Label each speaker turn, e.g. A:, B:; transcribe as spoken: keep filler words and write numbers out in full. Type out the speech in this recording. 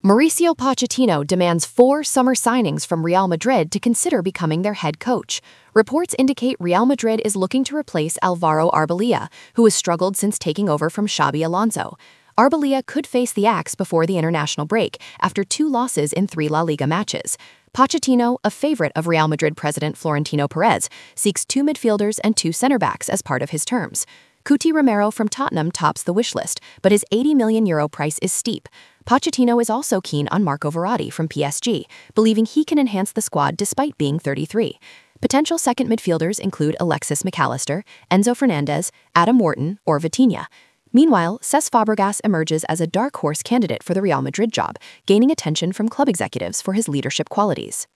A: Mauricio Pochettino demands four summer signings from Real Madrid to consider becoming their head coach. Reports indicate Real Madrid is looking to replace Alvaro Arbeloa, who has struggled since taking over from Xabi Alonso. Arbeloa could face the axe before the international break after two losses in three La Liga matches. Pochettino, a favorite of Real Madrid president Florentino Perez, seeks two midfielders and two center-backs as part of his terms. Cuti Romero from Tottenham tops the wish list, but his eighty million euro price is steep. Pochettino is also keen on Marco Verratti from P S G, believing he can enhance the squad despite being thirty-three. Potential second midfielders include Alexis McAllister, Enzo Fernandez, Adam Wharton, or Vitinha. Meanwhile, Cesc Fabregas emerges as a dark horse candidate for the Real Madrid job, gaining attention from club executives for his leadership qualities.